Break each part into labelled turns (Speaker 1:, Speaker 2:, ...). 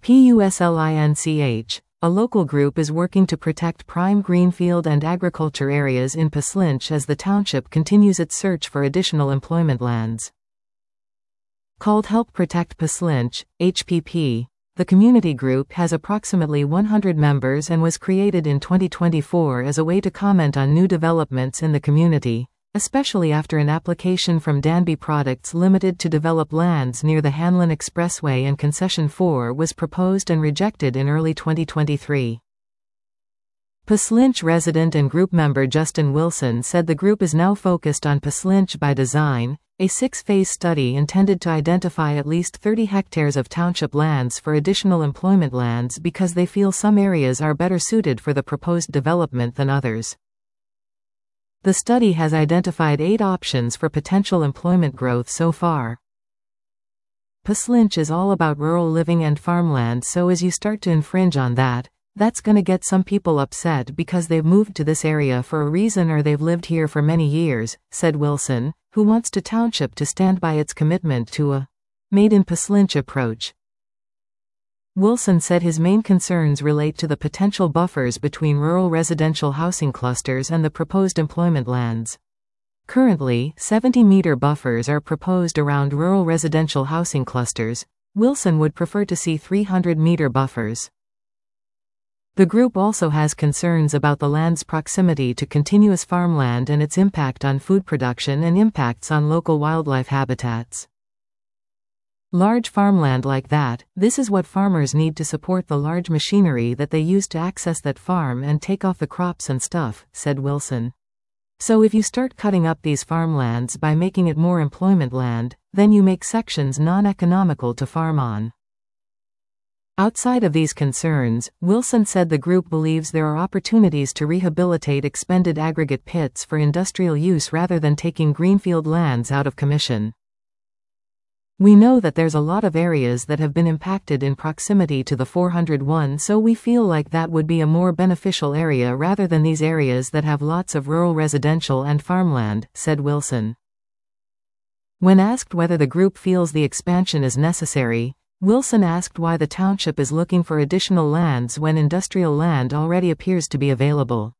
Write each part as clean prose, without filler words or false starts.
Speaker 1: PUSLINCH, a local group is working to protect prime greenfield and agriculture areas in Paslinch as the township continues its search for additional employment lands. Called Help Protect Paslinch, HPP, the community group has approximately 100 members and was created in 2024 as a way to comment on new developments in the community, especially after an application from Danby Products Limited to develop lands near the Hanlon Expressway and Concession 4 was proposed and rejected in early 2023. Paslinch resident and group member Justin Wilson said the group is now focused on Paslinch by Design, a 6-phase study intended to identify at least 30 hectares of township lands for additional employment lands because they feel some areas are better suited for the proposed development than others. The study has identified 8 options for potential employment growth so far. Paslinch is all about rural living and farmland, so as you start to infringe on that, that's gonna get some people upset because they've moved to this area for a reason or they've lived here for many years, said Wilson, who wants the township to stand by its commitment to a Made in Paslinch approach. Wilson said his main concerns relate to the potential buffers between rural residential housing clusters and the proposed employment lands. Currently, 70-meter buffers are proposed around rural residential housing clusters. Wilson would prefer to see 300-meter buffers. The group also has concerns about the land's proximity to continuous farmland and its impact on food production and impacts on local wildlife habitats. Large farmland like that, this is what farmers need to support the large machinery that they use to access that farm and take off the crops and stuff, said Wilson. So if you start cutting up these farmlands by making it more employment land, then you make sections non-economical to farm on. Outside of these concerns, Wilson said the group believes there are opportunities to rehabilitate expended aggregate pits for industrial use rather than taking greenfield lands out of commission. We know that there's a lot of areas that have been impacted in proximity to the 401, so we feel like that would be a more beneficial area rather than these areas that have lots of rural residential and farmland, said Wilson. When asked whether the group feels the expansion is necessary, Wilson asked why the township is looking for additional lands when industrial land already appears to be available.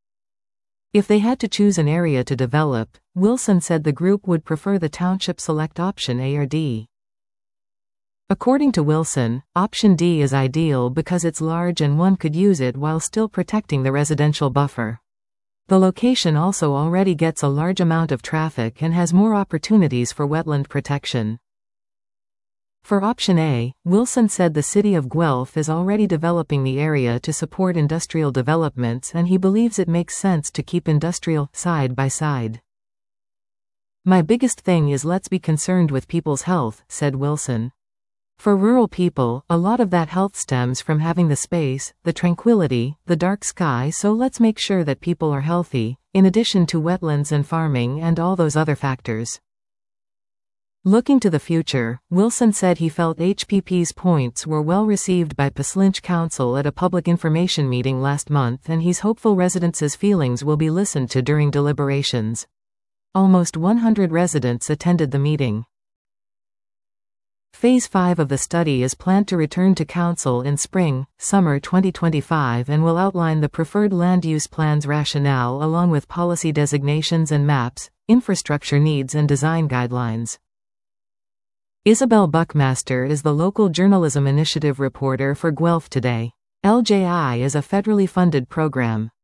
Speaker 1: If they had to choose an area to develop, Wilson said the group would prefer the township select option A or D. According to Wilson, option D is ideal because it's large and one could use it while still protecting the residential buffer. The location also already gets a large amount of traffic and has more opportunities for wetland protection. For option A, Wilson said the city of Guelph is already developing the area to support industrial developments and he believes it makes sense to keep industrial side by side. My biggest thing is let's be concerned with people's health, said Wilson. For rural people, a lot of that health stems from having the space, the tranquility, the dark sky, so let's make sure that people are healthy, in addition to wetlands and farming and all those other factors. Looking to the future, Wilson said he felt HPP's points were well received by Paslinch Council at a public information meeting last month and he's hopeful residents' feelings will be listened to during deliberations. Almost 100 residents attended the meeting. Phase 5 of the study is planned to return to Council in spring/summer 2025 and will outline the preferred land use plan's rationale along with policy designations and maps, infrastructure needs and design guidelines. Isabel Buckmaster is the local journalism initiative reporter for Guelph Today. LJI is a federally funded program.